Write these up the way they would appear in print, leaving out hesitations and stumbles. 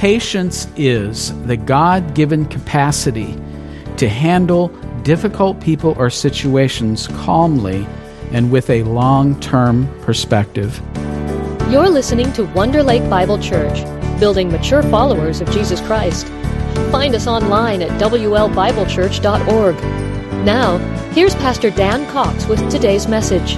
Patience is the God-given capacity to handle difficult people or situations calmly and with a long-term perspective. You're listening to Wonder Lake Bible Church, building mature followers of Jesus Christ. Find us online at WLBibleChurch.org. Now, here's Pastor Dan Cox with today's message.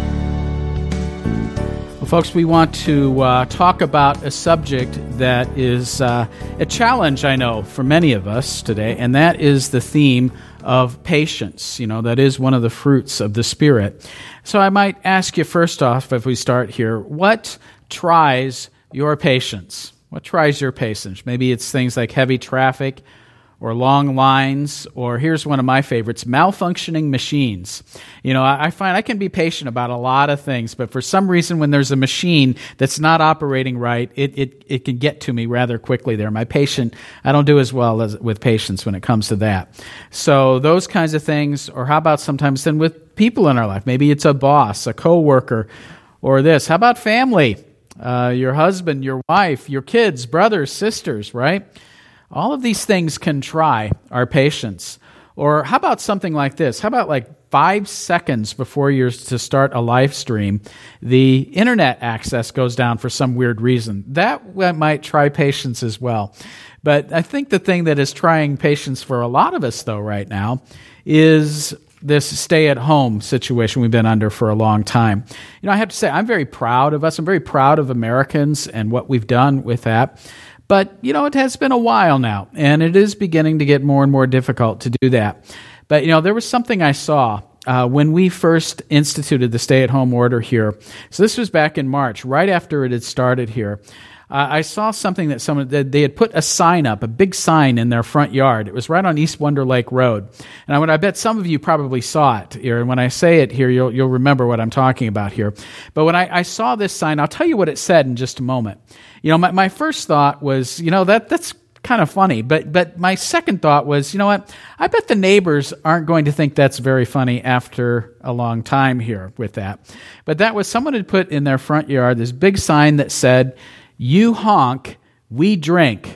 Well, folks, we want to talk about a subject that is a challenge, I know, for many of us today, and that is the theme of patience. You know, that is one of the fruits of the Spirit. So I might ask you first off, if we start here, what tries your patience? What tries your patience? Maybe it's things like heavy traffic or long lines, or here's one of my favorites, malfunctioning machines. You know, I find I can be patient about a lot of things, but for some reason when there's a machine that's not operating right, it can get to me rather quickly there. I don't do as well as with patience when it comes to that. So those kinds of things, or how about sometimes then with people in our life? Maybe it's a boss, a coworker, or this. How about family? Your husband, your wife, your kids, brothers, sisters, right? All of these things can try our patience. Or how about something like this? How about like 5 seconds before you're to start a live stream, the internet access goes down for some weird reason? That might try patience as well. But I think the thing that is trying patience for a lot of us, though, right now, is this stay-at-home situation we've been under for a long time. You know, I have to say, I'm very proud of us. I'm very proud of Americans and what we've done with that. But, you know, it has been a while now, and it is beginning to get more and more difficult to do that. But, you know, there was something I saw when we first instituted the stay-at-home order here. So this was back in March, right after it had started here. I saw something that they had put a sign up, a big sign in their front yard. It was right on East Wonder Lake Road. And I bet some of you probably saw it here. And when I say it here, you'll remember what I'm talking about here. But when I saw this sign, I'll tell you what it said in just a moment. You know, my first thought was, you know, that's kind of funny. But my second thought was, you know what? I bet the neighbors aren't going to think that's very funny after a long time here with that. But that was someone had put in their front yard this big sign that said, "You honk, we drink."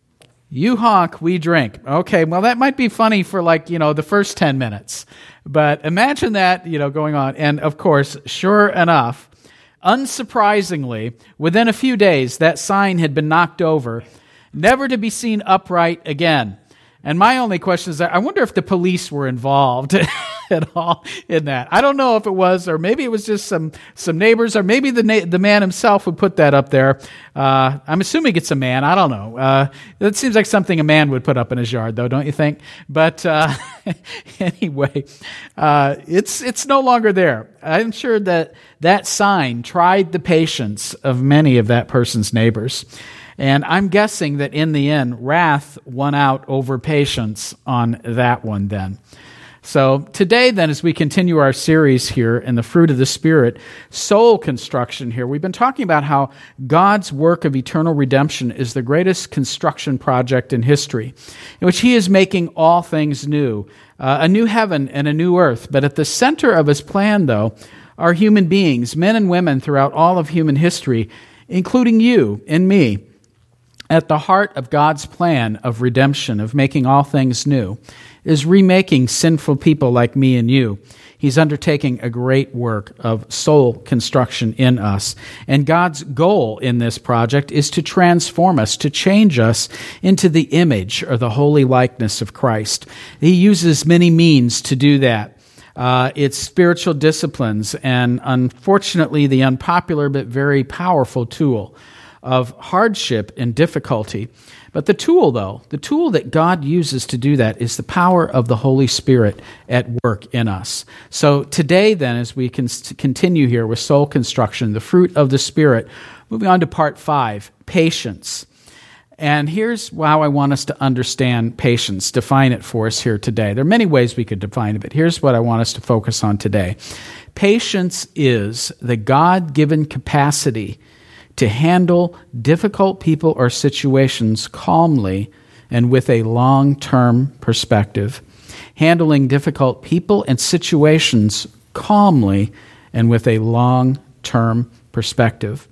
You honk, we drink. Okay, well, that might be funny for the first 10 minutes. But imagine that, going on. And of course, sure enough, unsurprisingly, within a few days, that sign had been knocked over, never to be seen upright again. And my only question is, I wonder if the police were involved at all in that. I don't know if it was, or maybe it was just some neighbors, or maybe the man himself would put that up there. I'm assuming it's a man. I don't know. That seems like something a man would put up in his yard, though, don't you think? But anyway, it's no longer there. I'm sure that sign tried the patience of many of that person's neighbors. And I'm guessing that in the end, wrath won out over patience on that one then. So today then, as we continue our series here in the fruit of the Spirit, soul construction here, we've been talking about how God's work of eternal redemption is the greatest construction project in history, in which He is making all things new, a new heaven and a new earth. But at the center of His plan, though, are human beings, men and women throughout all of human history, including you and me. At the heart of God's plan of redemption, of making all things new, is remaking sinful people like me and you. He's undertaking a great work of soul construction in us. And God's goal in this project is to transform us, to change us into the image or the holy likeness of Christ. He uses many means to do that. It's spiritual disciplines and, unfortunately, the unpopular but very powerful tool of hardship and difficulty. But the tool that God uses to do that is the power of the Holy Spirit at work in us. So today then, as we can continue here with soul construction, the fruit of the Spirit, moving on to part 5, patience. And here's how I want us to understand patience, define it for us here today. There are many ways we could define it, but here's what I want us to focus on today. Patience is the God-given capacity to handle difficult people or situations calmly and with a long-term perspective. Handling difficult people and situations calmly and with a long-term perspective.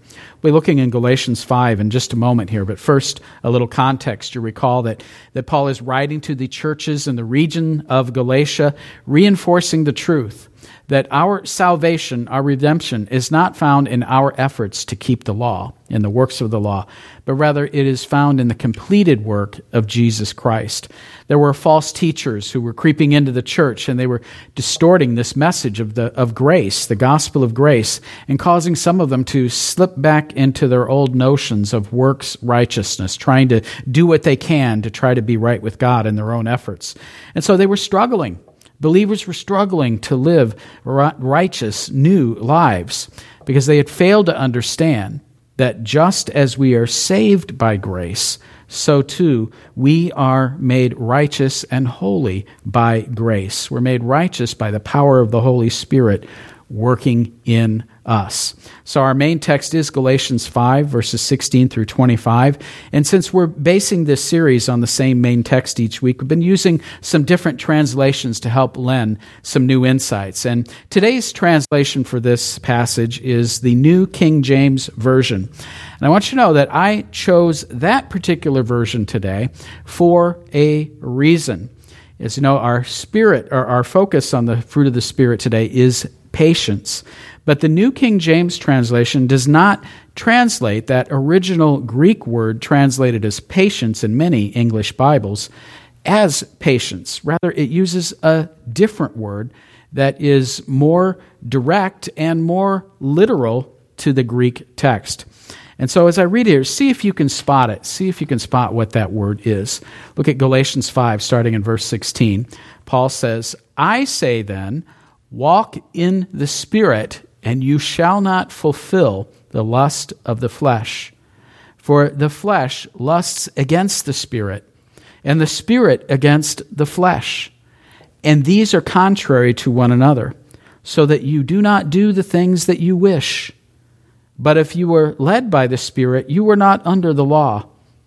We'll be looking in Galatians 5 in just a moment here, but first, a little context. You recall that Paul is writing to the churches in the region of Galatia, reinforcing the truth that our salvation, our redemption, is not found in our efforts to keep the law, in the works of the law, but rather it is found in the completed work of Jesus Christ. There were false teachers who were creeping into the church, and they were distorting this message of grace, the gospel of grace, and causing some of them to slip back into their old notions of works righteousness, trying to do what they can to try to be right with God in their own efforts. And so they were struggling. Believers were struggling to live righteous, new lives because they had failed to understand that just as we are saved by grace, so too we are made righteous and holy by grace. We're made righteous by the power of the Holy Spirit working in us. So our main text is Galatians 5, verses 16 through 25. And since we're basing this series on the same main text each week, we've been using some different translations to help lend some new insights. And today's translation for this passage is the New King James Version. And I want you to know that I chose that particular version today for a reason. As you know, our focus on the fruit of the Spirit today is patience. But the New King James translation does not translate that original Greek word translated as patience in many English Bibles as patience. Rather, it uses a different word that is more direct and more literal to the Greek text. And so as I read here, see if you can spot it. See if you can spot what that word is. Look at Galatians 5, starting in verse 16. Paul says, "I say then, walk in the Spirit, and you shall not fulfill the lust of the flesh. For the flesh lusts against the Spirit, and the Spirit against the flesh. And these are contrary to one another, so that you do not do the things that you wish. But if you were led by the Spirit, you were not under the law.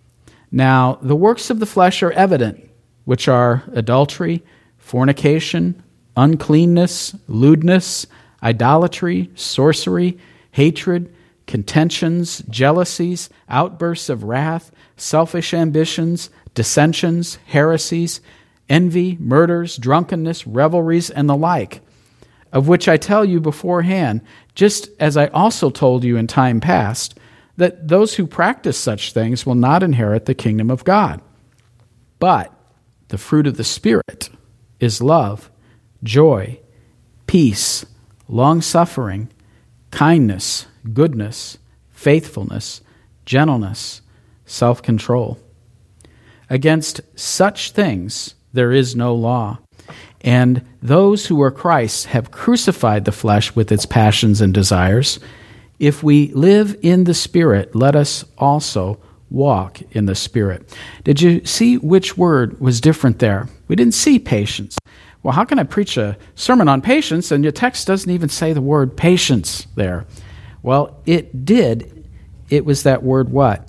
Now the works of the flesh are evident, which are adultery, fornication, uncleanness, lewdness, idolatry, sorcery, hatred, contentions, jealousies, outbursts of wrath, selfish ambitions, dissensions, heresies, envy, murders, drunkenness, revelries, and the like, of which I tell you beforehand, just as I also told you in time past, that those who practice such things will not inherit the kingdom of God. But the fruit of the Spirit is love, joy, peace, long-suffering, kindness, goodness, faithfulness, gentleness, self-control. Against such things there is no law. And those who are Christ's have crucified the flesh with its passions and desires. If we live in the Spirit, let us also walk in the Spirit." Did you see which word was different there? We didn't see patience. Well, how can I preach a sermon on patience and your text doesn't even say the word patience there? Well, it did. It was that word what?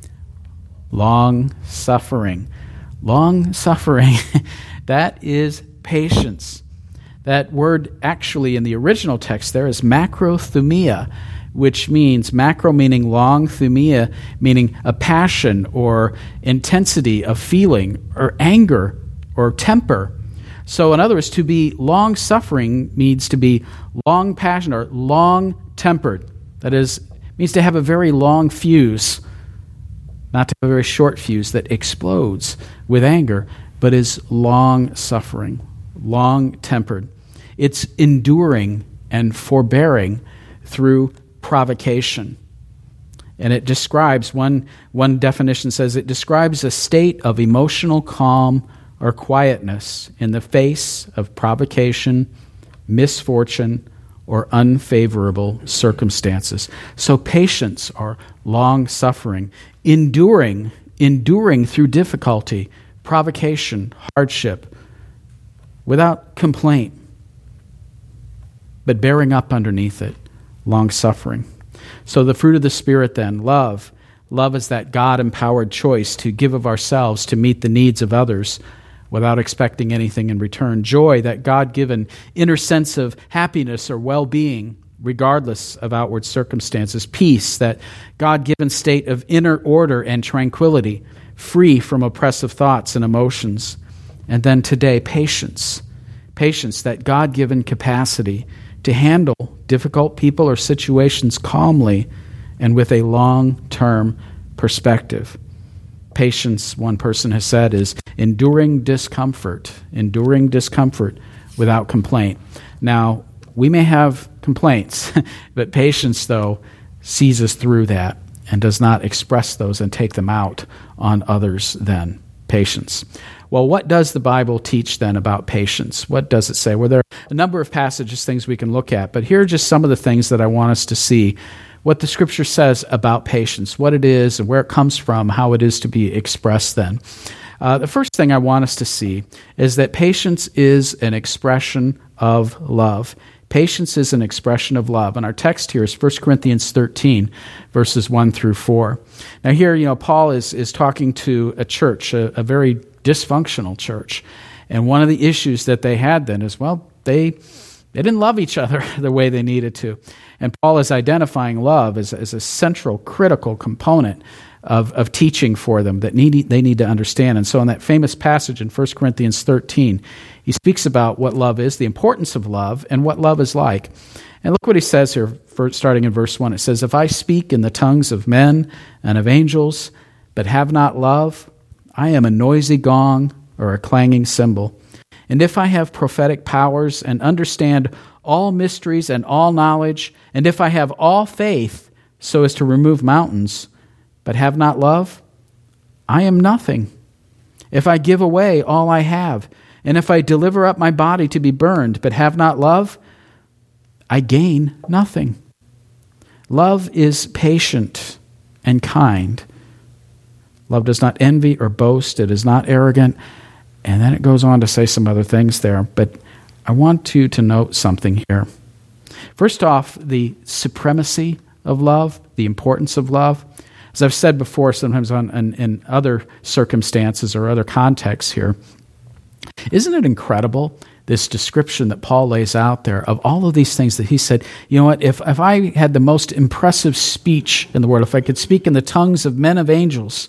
Long-suffering. Long-suffering. That is patience. That word actually in the original text there is macrothumia, which means, macro meaning long, thumia meaning a passion or intensity of feeling or anger or temper. So in other words, to be long-suffering means to be long-passionate or long-tempered. That is, means to have a very long fuse, not to have a very short fuse that explodes with anger, but is long-suffering, long-tempered. It's enduring and forbearing through provocation. And it describes, one definition says, it describes a state of emotional calm or quietness in the face of provocation, misfortune, or unfavorable circumstances. So patience or long-suffering, enduring through difficulty, provocation, hardship, without complaint, but bearing up underneath it, long-suffering. So the fruit of the Spirit then, love. Love is that God-empowered choice to give of ourselves to meet the needs of others without expecting anything in return. Joy, that God-given inner sense of happiness or well-being regardless of outward circumstances. Peace, that God-given state of inner order and tranquility, free from oppressive thoughts and emotions. And then today, patience. Patience, that God-given capacity to handle difficult people or situations calmly and with a long-term perspective. Patience, one person has said, is enduring discomfort without complaint. Now, we may have complaints, but patience, though, sees us through that and does not express those and take them out on others then. Patience. Well, what does the Bible teach then about patience? What does it say? Well, there are a number of passages, things we can look at, but here are just some of the things that I want us to see. What the Scripture says about patience, what it is and where it comes from, how it is to be expressed then. The first thing I want us to see is that patience is an expression of love. Patience is an expression of love. And our text here is 1 Corinthians 13, verses 1 through 4. Now here, Paul is talking to a church, a very dysfunctional church. And one of the issues that they had then is, they didn't love each other the way they needed to. And Paul is identifying love as a central, critical component of teaching for them that they need to understand. And so in that famous passage in 1 Corinthians 13, he speaks about what love is, the importance of love, and what love is like. And look what he says here, starting in verse 1. It says, "If I speak in the tongues of men and of angels, but have not love, I am a noisy gong or a clanging cymbal. And if I have prophetic powers and understand all mysteries and all knowledge, and if I have all faith so as to remove mountains, but have not love, I am nothing. If I give away all I have, and if I deliver up my body to be burned, but have not love, I gain nothing. Love is patient and kind. Love does not envy or boast. It is not arrogant." And then it goes on to say some other things there. But I want you to note something here. First off, the supremacy of love, the importance of love. As I've said before, sometimes in other circumstances or other contexts here, isn't it incredible, this description that Paul lays out there of all of these things that he said, you know what, if I had the most impressive speech in the world, if I could speak in the tongues of men of angels,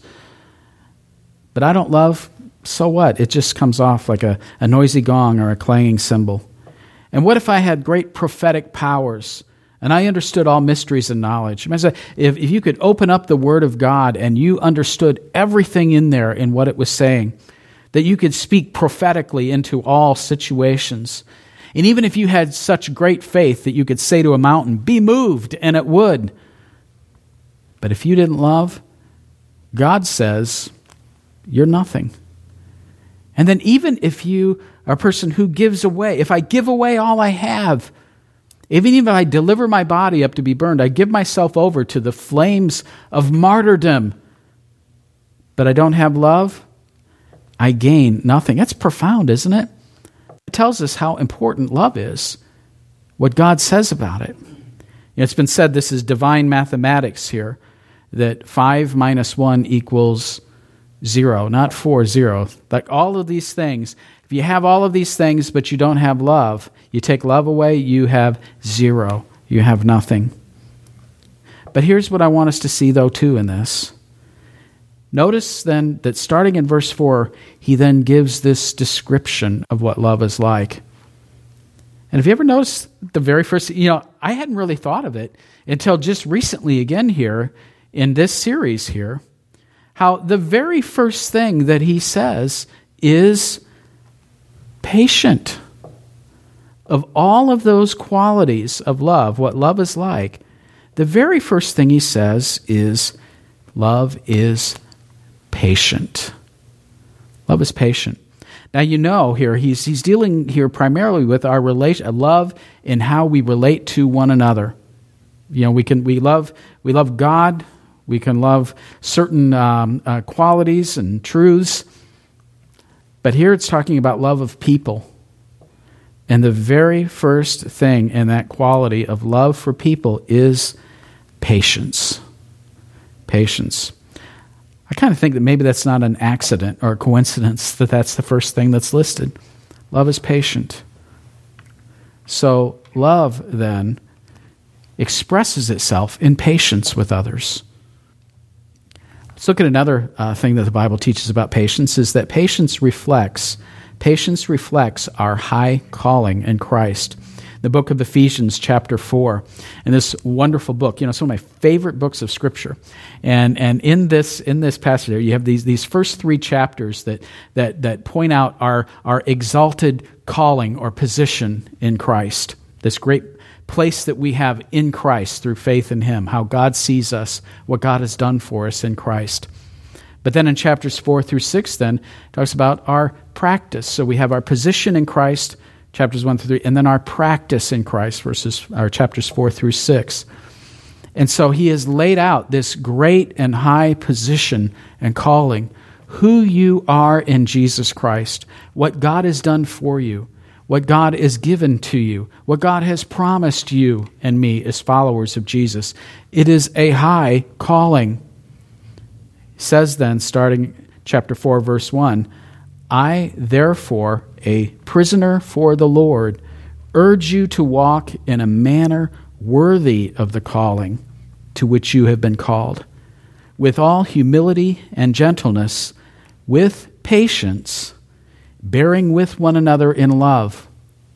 but I don't love, so what? It just comes off like a noisy gong or a clanging cymbal. And what if I had great prophetic powers and I understood all mysteries and knowledge? If you could open up the Word of God and you understood everything in there in what it was saying, that you could speak prophetically into all situations. And even if you had such great faith that you could say to a mountain, "Be moved," and it would. But if you didn't love, God says, you're nothing. And then even if you are a person who gives away, if I give away all I have, even if I deliver my body up to be burned, I give myself over to the flames of martyrdom, but I don't have love, I gain nothing. That's profound, isn't it? It tells us how important love is, what God says about it. It's been said, this is divine mathematics here, that 5 minus 1 equals 0, not 4, 0. Like all of these things, if you have all of these things but you don't have love, you take love away, you have 0. You have nothing. But here's what I want us to see, though, too, in this. Notice then that starting in verse 4, he then gives this description of what love is like. And have you ever noticed the very first, I hadn't really thought of it until just recently again here in this series here, how the very first thing that he says is patient. Of all of those qualities of love, what love is like, the very first thing he says is love is patient. Love is patient. Now here he's dealing here primarily with our love and how we relate to one another. We love God. We can love certain qualities and truths. But here it's talking about love of people. And the very first thing in that quality of love for people is patience. Patience. I kind of think that maybe that's not an accident or a coincidence that that's the first thing that's listed. Love is patient. So love, then, expresses itself in patience with others. Let's look at another thing that the Bible teaches about patience, is that patience reflects our high calling in Christ. The book of Ephesians, chapter 4, and this wonderful book, it's one of my favorite books of Scripture. And in this passage here, you have these first 3 chapters that point out our exalted calling or position in Christ, this great place that we have in Christ through faith in Him, how God sees us, what God has done for us in Christ. But then in chapters 4 through 6, then, it talks about our practice. So we have our position in Christ, chapters 1 through 3, and then our practice in Christ, chapters 4 through 6. And so he has laid out this great and high position and calling, who you are in Jesus Christ, what God has done for you, what God has given to you, what God has promised you and me as followers of Jesus. It is a high calling. He says then, starting chapter 4, verse 1, I, therefore, a prisoner for the Lord, urge you to walk in a manner worthy of the calling to which you have been called, with all humility and gentleness, with patience, bearing with one another in love,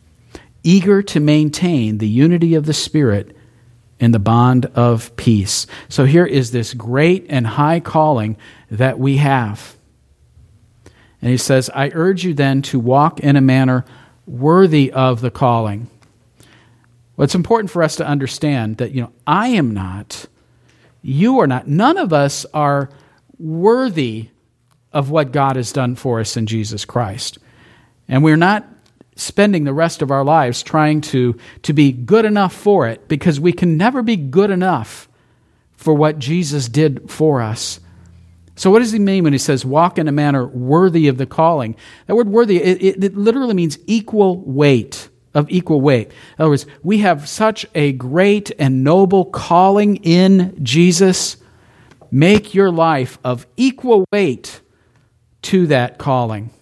eager to maintain the unity of the Spirit in the bond of peace. So here is this great and high calling that we have. And he says, I urge you then to walk in a manner worthy of the calling. Well, it's important for us to understand that, I am not, you are not, none of us are worthy of what God has done for us in Jesus Christ. And we're not spending the rest of our lives trying to be good enough for it, because we can never be good enough for what Jesus did for us. So what does he mean when he says walk in a manner worthy of the calling? That word worthy, it literally means equal weight, of equal weight. In other words, we have such a great and noble calling in Jesus. Make your life of equal weight to that calling.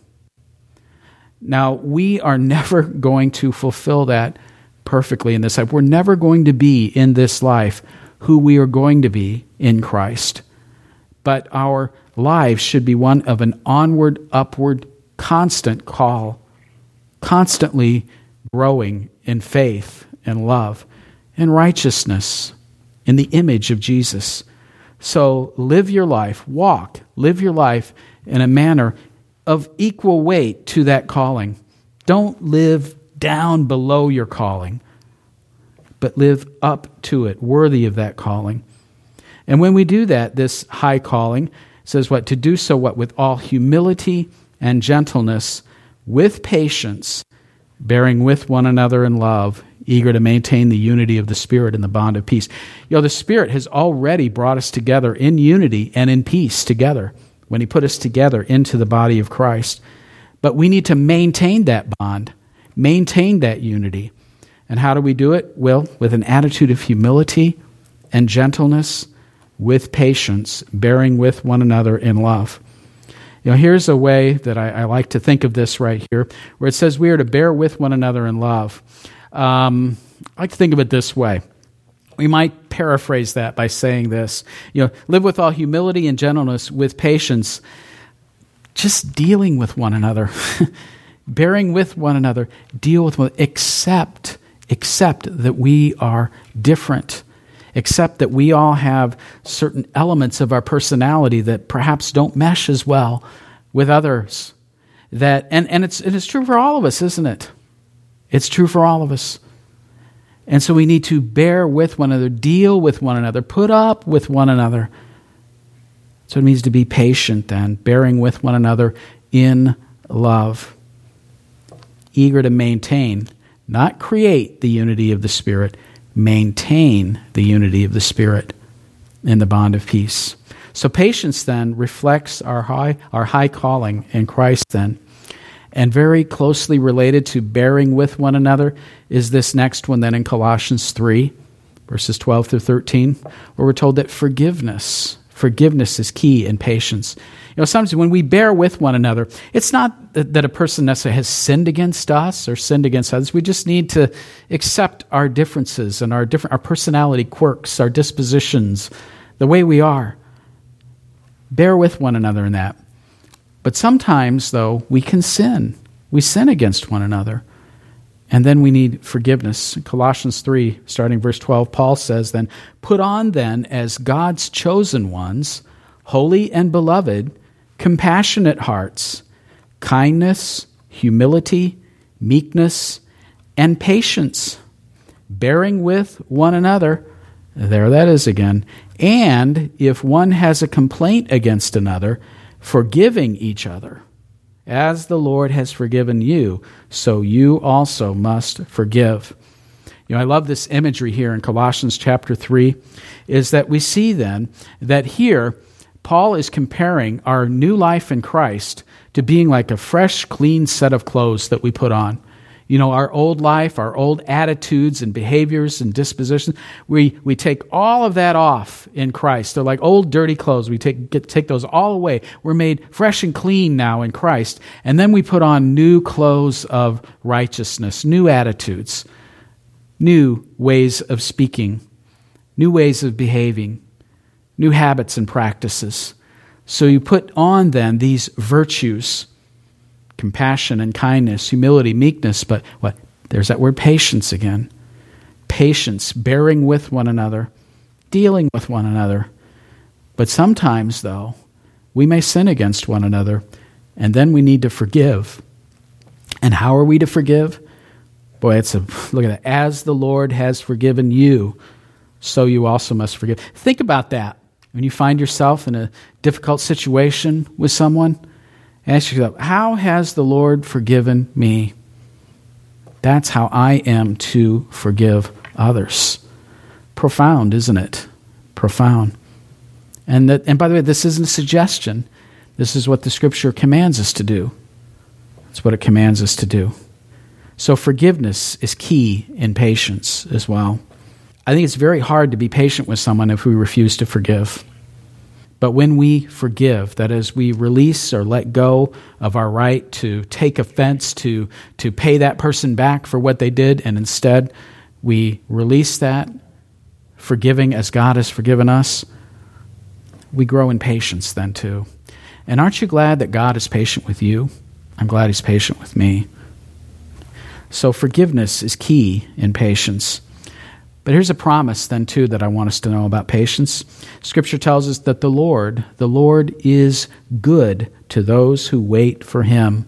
Now, we are never going to fulfill that perfectly in this life. We're never going to be in this life who we are going to be in Christ. But our lives should be one of an onward, upward, constant call, constantly growing in faith and love and righteousness in the image of Jesus. So live your life in a manner of equal weight to that calling. Don't live down below your calling, but live up to it, worthy of that calling. And when we do that, this high calling says what? To do so what? With all humility and gentleness, with patience, bearing with one another in love, eager to maintain the unity of the Spirit in the bond of peace. The Spirit has already brought us together in unity and in peace together when He put us together into the body of Christ. But we need to maintain that bond, maintain that unity. And how do we do it? Well, with an attitude of humility and gentleness, with patience, bearing with one another in love. Here's a way that I like to think of this right here, where it says we are to bear with one another in love. I like to think of it this way. We might paraphrase that by saying this, live with all humility and gentleness, with patience, just dealing with one another, bearing with one another, deal with one another, accept that we are different. Accept that we all have certain elements of our personality that perhaps don't mesh as well with others. And it's true for all of us, isn't it? It's true for all of us. And so we need to bear with one another, deal with one another, put up with one another. So it means to be patient then, bearing with one another in love. Eager to maintain, not create the unity of the Spirit, maintain the unity of the Spirit in the bond of peace. So patience then reflects our high calling in Christ then. And very closely related to bearing with one another is this next one then in Colossians 3, verses 12 through 13, where we're told that forgiveness Forgiveness is key in patience. Sometimes when we bear with one another, it's not that a person necessarily has sinned against us or sinned against others. We just need to accept our differences and our personality quirks, our dispositions, the way we are. Bear with one another in that. But sometimes, though, we can sin. We sin against one another. And then we need forgiveness. In Colossians 3, starting verse 12, Paul says, "Then put on then as God's chosen ones, holy and beloved, compassionate hearts, kindness, humility, meekness, and patience, bearing with one another." There that is again. "And if one has a complaint against another, forgiving each other. As the Lord has forgiven you, so you also must forgive." I love this imagery here in Colossians chapter 3, is that we see then that here Paul is comparing our new life in Christ to being like a fresh, clean set of clothes that we put on. Our old life, our old attitudes and behaviors and dispositions, we take all of that off in Christ. They're like old, dirty clothes. We take those all away. We're made fresh and clean now in Christ. And then we put on new clothes of righteousness, new attitudes, new ways of speaking, new ways of behaving, new habits and practices. So you put on then these virtues, compassion and kindness, humility, meekness, but what? There's that word patience again. Patience, bearing with one another, dealing with one another. But sometimes, though, we may sin against one another, and then we need to forgive. And how are we to forgive? Boy, look at that. As the Lord has forgiven you, so you also must forgive. Think about that. When you find yourself in a difficult situation with someone, ask yourself, how has the Lord forgiven me? That's how I am to forgive others. Profound, isn't it? Profound. And by the way, this isn't a suggestion. This is what the Scripture commands us to do. It's what it commands us to do. So forgiveness is key in patience as well. I think it's very hard to be patient with someone if we refuse to forgive. But when we forgive, that is, we release or let go of our right to take offense, to pay that person back for what they did, and instead we release that, forgiving as God has forgiven us, we grow in patience then too. And aren't you glad that God is patient with you? I'm glad He's patient with me. So forgiveness is key in patience. But here's a promise then too that I want us to know about patience. Scripture tells us that the Lord is good to those who wait for Him.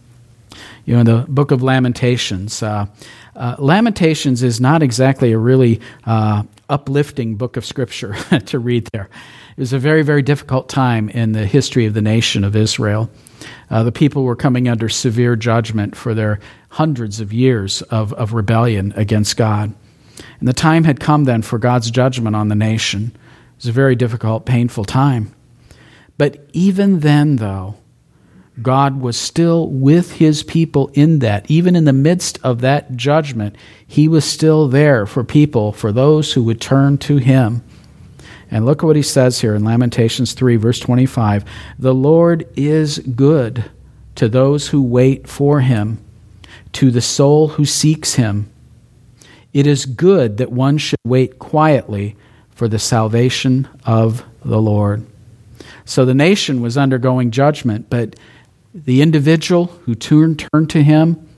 In the book of Lamentations, Lamentations is not exactly a really uplifting book of Scripture to read there. It was a very, very difficult time in the history of the nation of Israel. The people were coming under severe judgment for their hundreds of years of rebellion against God. And the time had come then for God's judgment on the nation. It was a very difficult, painful time. But even then, though, God was still with His people in that. Even in the midst of that judgment, He was still there for people, for those who would turn to Him. And look at what He says here in Lamentations 3, verse 25. The Lord is good to those who wait for Him, to the soul who seeks Him. It is good that one should wait quietly for the salvation of the Lord. So the nation was undergoing judgment, but the individual who turned to Him,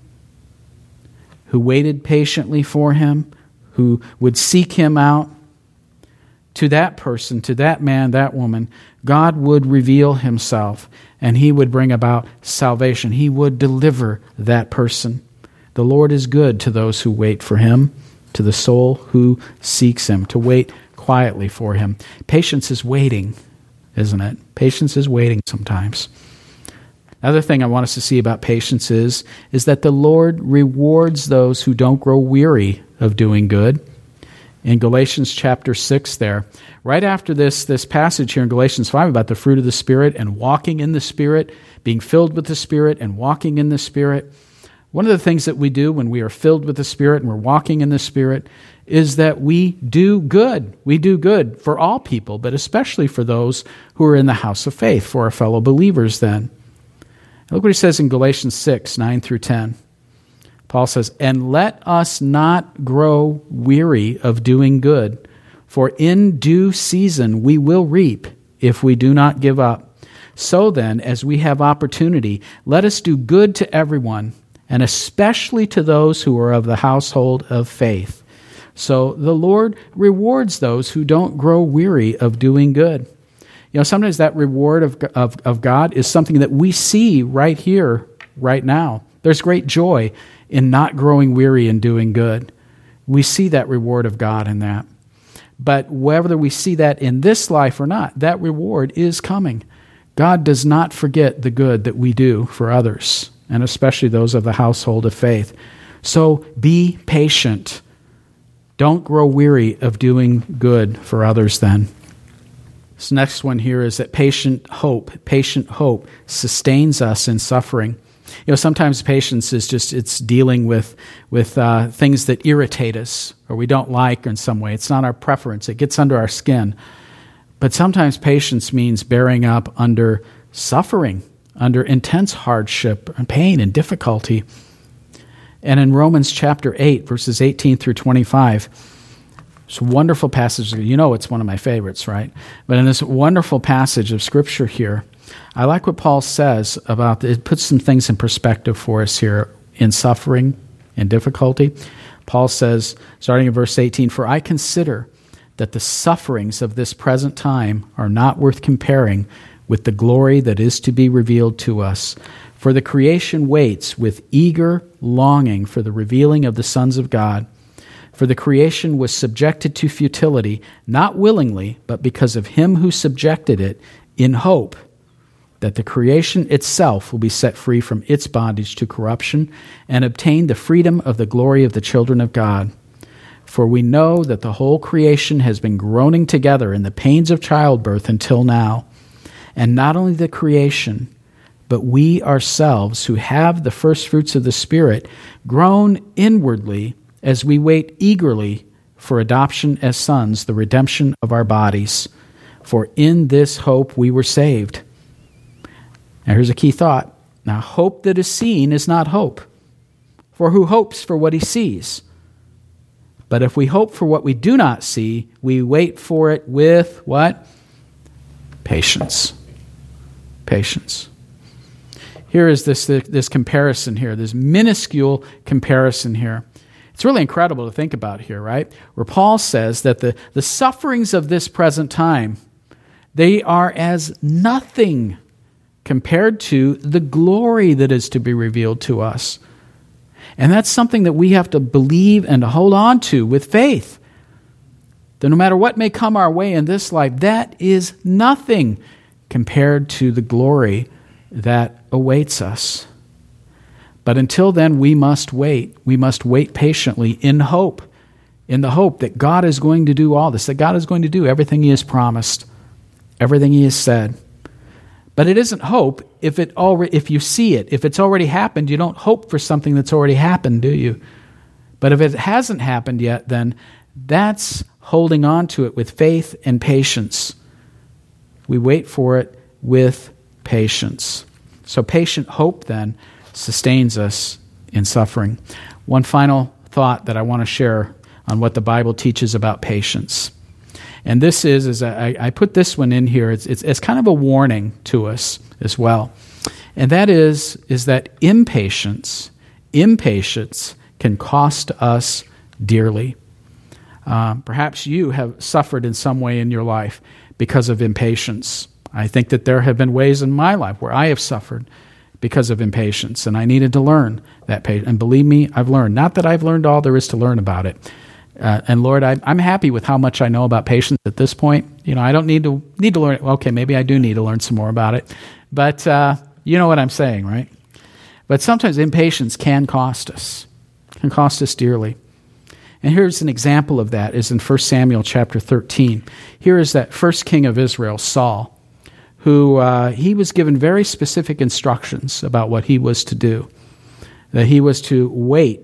who waited patiently for Him, who would seek Him out, to that person, to that man, that woman, God would reveal Himself, and He would bring about salvation. He would deliver that person. The Lord is good to those who wait for Him, to the soul who seeks Him, to wait quietly for Him. Patience is waiting, isn't it? Patience is waiting sometimes. Another thing I want us to see about patience is that the Lord rewards those who don't grow weary of doing good. In Galatians chapter 6 there, right after this passage here in Galatians 5 about the fruit of the Spirit and walking in the Spirit, being filled with the Spirit and walking in the Spirit, one of the things that we do when we are filled with the Spirit and we're walking in the Spirit is that we do good. We do good for all people, but especially for those who are in the house of faith, for our fellow believers then. Look what he says in Galatians 6, 9 through 10. Paul says, "And let us not grow weary of doing good, for in due season we will reap if we do not give up. So then, as we have opportunity, let us do good to everyone, and especially to those who are of the household of faith." So the Lord rewards those who don't grow weary of doing good. You know, sometimes that reward of God is something that we see right here, right now. There's great joy in not growing weary in doing good. We see that reward of God in that. But whether we see that in this life or not, that reward is coming. God does not forget the good that we do for others, and especially those of the household of faith. So be patient. Don't grow weary of doing good for others then. This next one here is that patient hope sustains us in suffering. You know, sometimes patience is just, it's dealing with things that irritate us or we don't like in some way. It's not our preference. It gets under our skin. But sometimes patience means bearing up under suffering, under intense hardship and pain and difficulty. And in Romans chapter 8, verses 18 through 25, it's a wonderful passage. You know it's one of my favorites, right? But in this wonderful passage of Scripture here, I like what Paul says about it. Puts some things in perspective for us here in suffering and difficulty. Paul says, starting in verse 18, "For I consider that the sufferings of this present time are not worth comparing with the glory that is to be revealed to us. For the creation waits with eager longing for the revealing of the sons of God. For the creation was subjected to futility, not willingly, but because of him who subjected it, in hope that the creation itself will be set free from its bondage to corruption and obtain the freedom of the glory of the children of God. For we know that the whole creation has been groaning together in the pains of childbirth until now. And not only the creation, but we ourselves who have the first fruits of the Spirit groan inwardly as we wait eagerly for adoption as sons, the redemption of our bodies. For in this hope we were saved." Now here's a key thought. Now hope that is seen is not hope. For who hopes for what he sees? But if we hope for what we do not see, we wait for it with what? Patience. Patience. Here is this comparison here, this minuscule comparison here. It's really incredible to think about here, right? Where Paul says that the sufferings of this present time, they are as nothing compared to the glory that is to be revealed to us. And that's something that we have to believe and to hold on to with faith. That no matter what may come our way in this life, that is nothing compared to the glory that awaits us. But until then, we must wait. We must wait patiently in hope, in the hope that God is going to do all this, that God is going to do everything He has promised, everything He has said. But it isn't hope if you see it. If it's already happened, you don't hope for something that's already happened, do you? But if it hasn't happened yet, then that's holding on to it with faith and patience. We wait for it with patience. So patient hope then sustains us in suffering. One final thought that I want to share on what the Bible teaches about patience. And this is I put this one in here, it's kind of a warning to us as well. And that is that impatience can cost us dearly. Perhaps you have suffered in some way in your life because of impatience. I think that there have been ways in my life where I have suffered because of impatience, and I needed to learn that patience. And believe me, I've learned. Not that I've learned all there is to learn about it. And Lord, I'm happy with how much I know about patience at this point. You know, I don't need to learn it. Okay, maybe I do need to learn some more about it. But you know what I'm saying, right? But sometimes impatience can cost us dearly. And here's an example of that is in 1 Samuel chapter 13. Here is that first king of Israel, Saul, who he was given very specific instructions about what he was to do. That he was to wait.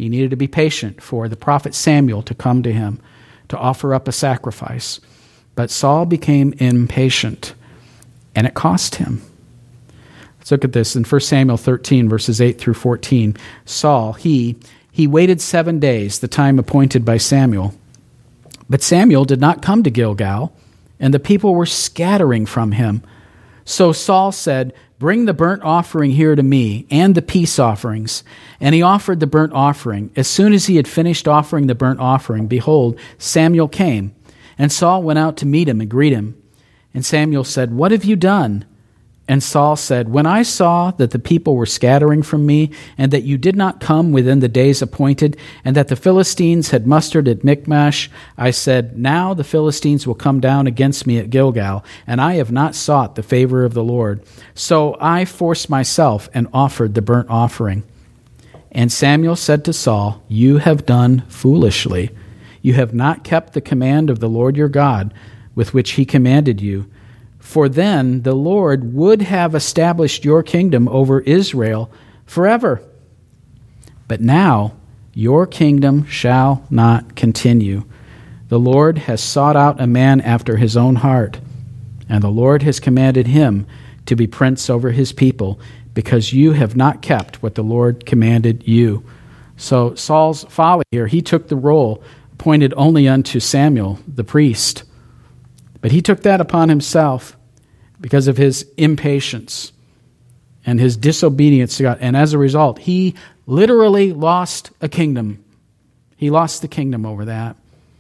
He needed to be patient for the prophet Samuel to come to him to offer up a sacrifice. But Saul became impatient, and it cost him. Let's look at this in 1 Samuel 13, verses 8 through 14. Saul, he waited 7 days, the time appointed by Samuel. But Samuel did not come to Gilgal, and the people were scattering from him. So Saul said, "Bring the burnt offering here to me, and the peace offerings." And he offered the burnt offering. As soon as he had finished offering the burnt offering, behold, Samuel came. And Saul went out to meet him and greet him. And Samuel said, "What have you done?" And Saul said, "When I saw that the people were scattering from me, and that you did not come within the days appointed, and that the Philistines had mustered at Michmash, I said, now the Philistines will come down against me at Gilgal, and I have not sought the favor of the Lord. So I forced myself and offered the burnt offering." And Samuel said to Saul, "You have done foolishly. You have not kept the command of the Lord your God, with which he commanded you. For then the Lord would have established your kingdom over Israel forever. But now your kingdom shall not continue. The Lord has sought out a man after his own heart, and the Lord has commanded him to be prince over his people, because you have not kept what the Lord commanded you." So Saul's folly here, he took the role appointed only unto Samuel, the priest. But he took that upon himself because of his impatience and his disobedience to God. And as a result, he literally lost a kingdom. He lost the kingdom over that.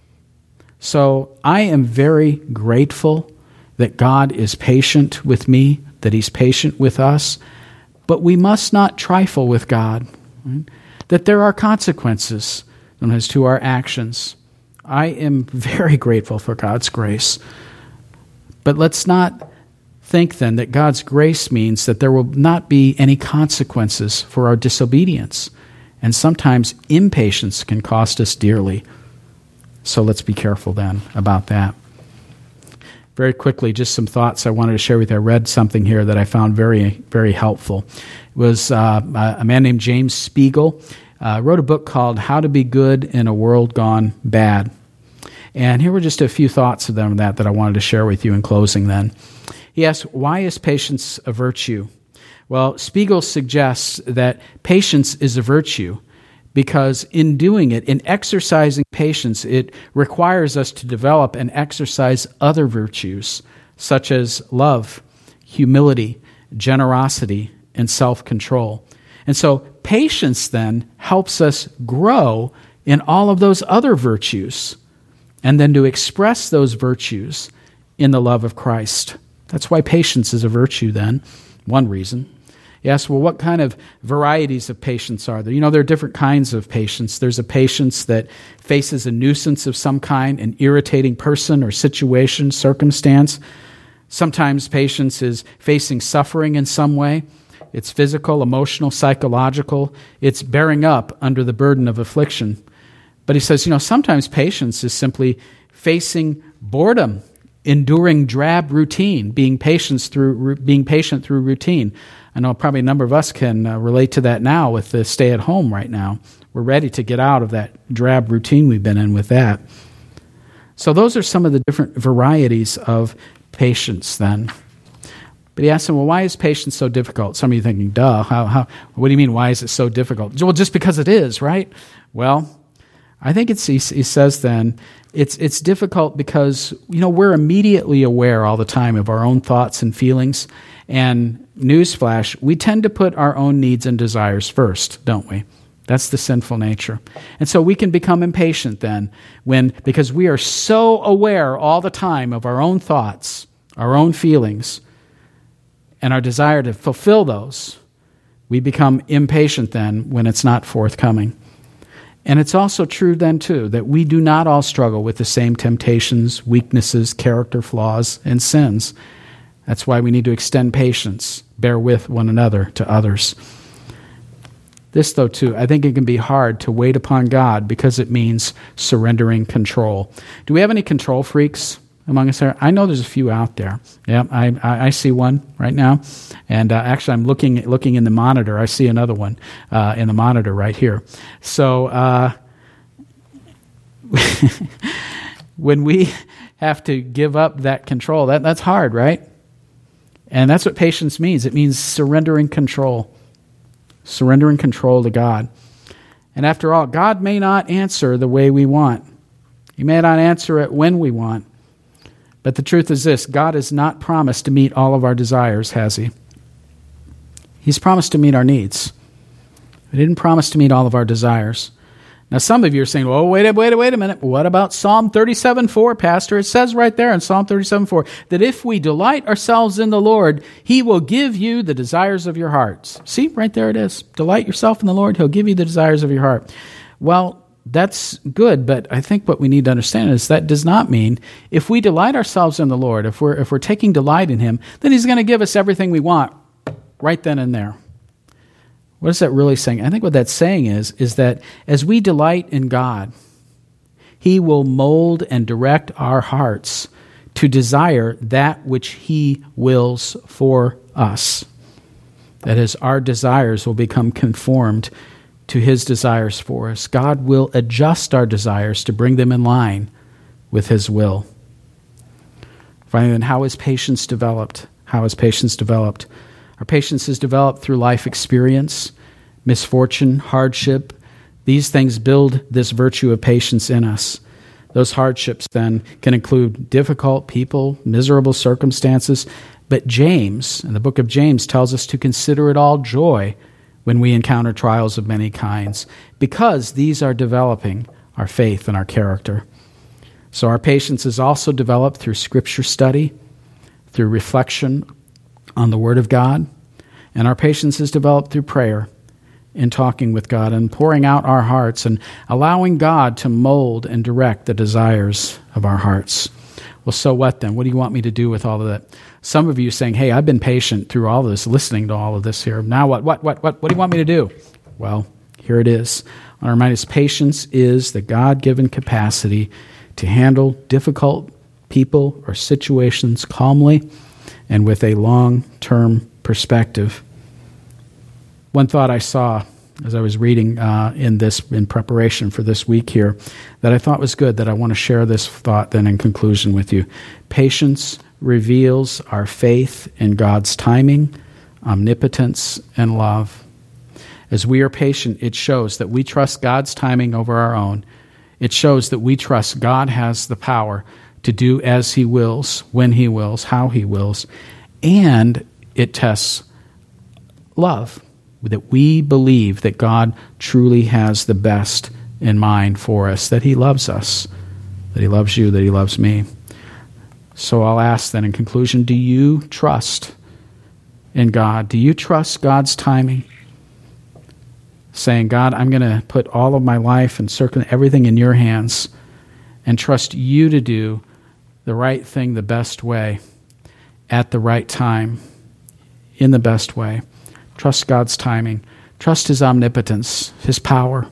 So I am very grateful that God is patient with me, that he's patient with us. But we must not trifle with God, right? That there are consequences as to our actions. I am very grateful for God's grace. But let's not think then that God's grace means that there will not be any consequences for our disobedience. And sometimes impatience can cost us dearly. So let's be careful then about that. Very quickly, just some thoughts I wanted to share with you. I read something here that I found very, very helpful. It was a man named James Spiegel wrote a book called How to Be Good in a World Gone Bad. And here were just a few thoughts of them that I wanted to share with you in closing then. He asked, why is patience a virtue? Well, Spiegel suggests that patience is a virtue because in doing it, in exercising patience, it requires us to develop and exercise other virtues, such as love, humility, generosity, and self-control. And so patience then helps us grow in all of those other virtues, and then to express those virtues in the love of Christ. That's why patience is a virtue then, one reason. You ask, well, what kind of varieties of patience are there? You know, there are different kinds of patience. There's a patience that faces a nuisance of some kind, an irritating person or situation, circumstance. Sometimes patience is facing suffering in some way. It's physical, emotional, psychological. It's bearing up under the burden of affliction. But he says, sometimes patience is simply facing boredom, enduring drab routine, being patient through routine. I know probably a number of us can relate to that now with the stay at home right now. We're ready to get out of that drab routine we've been in with that. So those are some of the different varieties of patience then. But he asked him, well, why is patience so difficult? Some of you thinking, duh, what do you mean, why is it so difficult? Well, just because it is, right? Well, I think he says then, it's difficult because, we're immediately aware all the time of our own thoughts and feelings. And newsflash, we tend to put our own needs and desires first, don't we? That's the sinful nature. And so we can become impatient then because we are so aware all the time of our own thoughts, our own feelings, and our desire to fulfill those. We become impatient then when it's not forthcoming. And it's also true then, too, that we do not all struggle with the same temptations, weaknesses, character flaws, and sins. That's why we need to extend patience, bear with one another to others. This, though, too, I think it can be hard to wait upon God because it means surrendering control. Do we have any control freaks among us there? I know there's a few out there. Yeah, I see one right now. And actually, I'm looking in the monitor. I see another one in the monitor right here. So when we have to give up that control, that's hard, right? And that's what patience means. It means surrendering control. Surrendering control to God. And after all, God may not answer the way we want. He may not answer it when we want. But the truth is this: God has not promised to meet all of our desires, has He? He's promised to meet our needs. He didn't promise to meet all of our desires. Now, some of you are saying, well, wait a minute. What about Psalm 37:4, Pastor? It says right there in Psalm 37:4 that if we delight ourselves in the Lord, He will give you the desires of your hearts. See, right there it is. Delight yourself in the Lord, He'll give you the desires of your heart. Well, that's good, but I think what we need to understand is that does not mean if we delight ourselves in the Lord, if we're taking delight in Him, then He's going to give us everything we want right then and there. What is that really saying? I think what that's saying is that as we delight in God, He will mold and direct our hearts to desire that which He wills for us. That is, our desires will become conformed to His desires for us. God will adjust our desires to bring them in line with His will. Finally, then, how is patience developed? How is patience developed? Our patience is developed through life experience, misfortune, hardship. These things build this virtue of patience in us. Those hardships then can include difficult people, miserable circumstances. But James, in the book of James, tells us to consider it all joy when we encounter trials of many kinds, because these are developing our faith and our character. So our patience is also developed through Scripture study, through reflection on the Word of God, and our patience is developed through prayer, in talking with God and pouring out our hearts and allowing God to mold and direct the desires of our hearts. Well, so what then? What do you want me to do with all of that? Some of you saying, hey, I've been patient through all of this, listening to all of this here. Now what? What do you want me to do? Well, here it is. I want to remind us, patience is the God-given capacity to handle difficult people or situations calmly and with a long-term perspective. One thought I saw as I was reading in preparation for this week here that I thought was good, that I want to share this thought then in conclusion with you. Patience reveals our faith in God's timing, omnipotence, and love. As we are patient, it shows that we trust God's timing over our own. It shows that we trust God has the power to do as He wills, when He wills, how He wills. And it tests love, that we believe that God truly has the best in mind for us, that He loves us, that He loves you, that He loves me. So I'll ask then in conclusion, do you trust in God? Do you trust God's timing? Saying, God, I'm going to put all of my life and everything in your hands and trust you to do the right thing the best way, at the right time, in the best way. Trust God's timing. Trust His omnipotence, His power.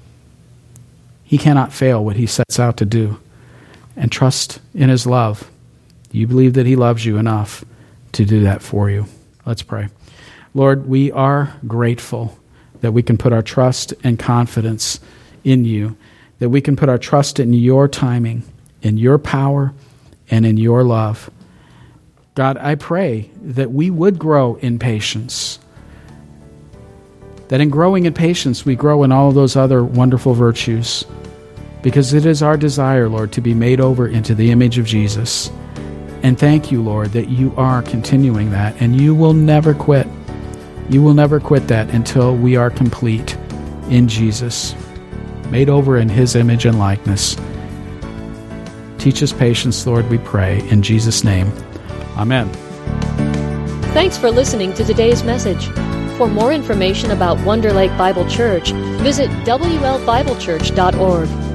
He cannot fail what He sets out to do. And trust in His love. Do you believe that He loves you enough to do that for you? Let's pray. Lord, we are grateful that we can put our trust and confidence in you, that we can put our trust in your timing, in your power, and in your love. God, I pray that we would grow in patience, that in growing in patience, we grow in all of those other wonderful virtues, because it is our desire, Lord, to be made over into the image of Jesus. And thank you, Lord, that you are continuing that, and you will never quit. You will never quit that until we are complete in Jesus, made over in His image and likeness. Teach us patience, Lord, we pray, in Jesus' name. Amen. Thanks for listening to today's message. For more information about Wonder Lake Bible Church, visit WLBibleChurch.org.